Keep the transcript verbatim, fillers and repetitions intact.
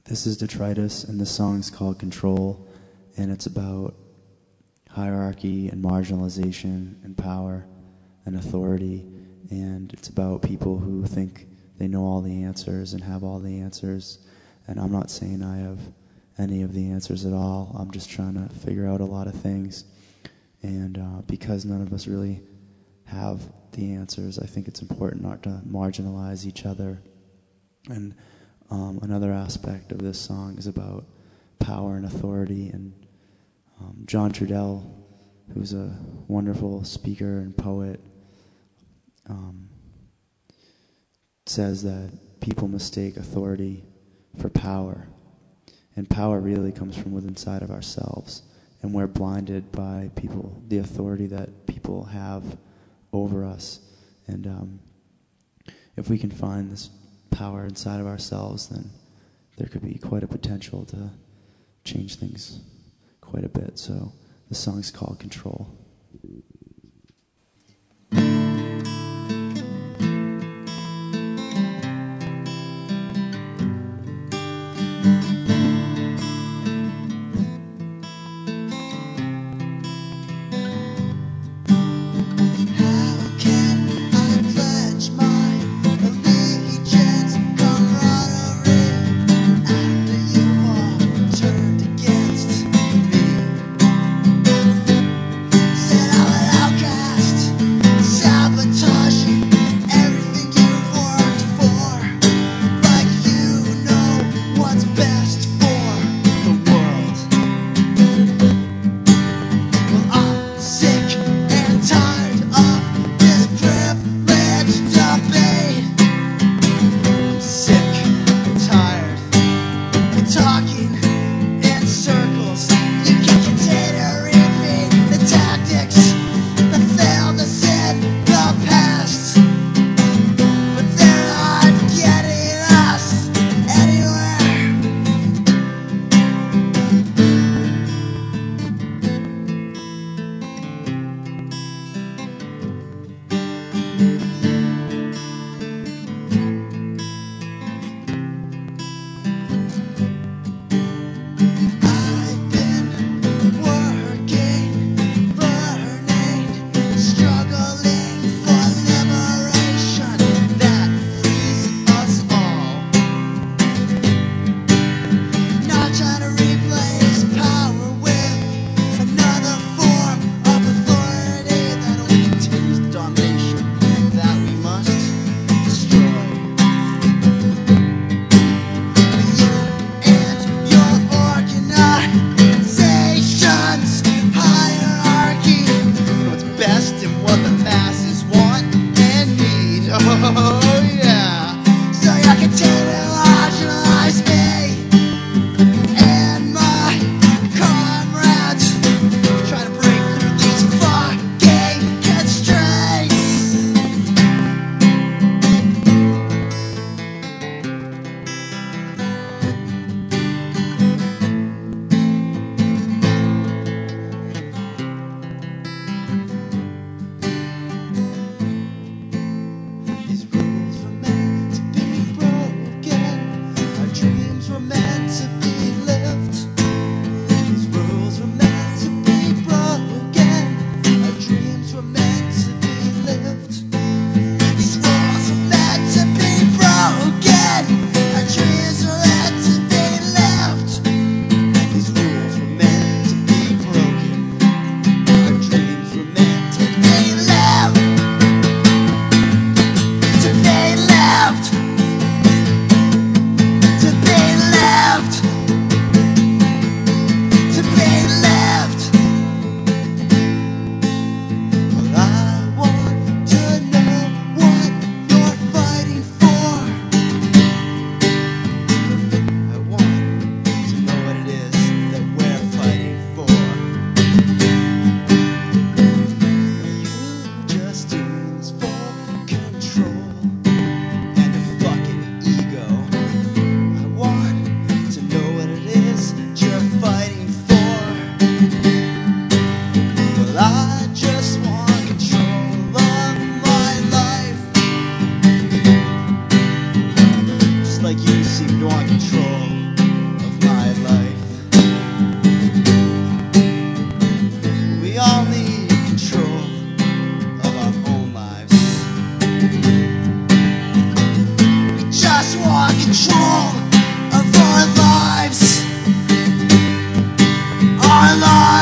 This is Detritus, and this song's called Control, and it's about hierarchy and marginalization and power and authority, and it's about people who think they know all the answers and have all the answers, and I'm not saying I have any of the answers at all. I'm just trying to figure out a lot of things, and uh, because none of us really have the answers, I think it's important not to marginalize each other. And Um, another aspect of this song is about power and authority, and um, John Trudell, who's a wonderful speaker and poet, um, says that people mistake authority for power, and power really comes from within inside of ourselves, and we're blinded by people, the authority that people have over us, and um, if we can find this power inside of ourselves, then there could be quite a potential to change things quite a bit. So the song's called Control. like you seem to want control. alive.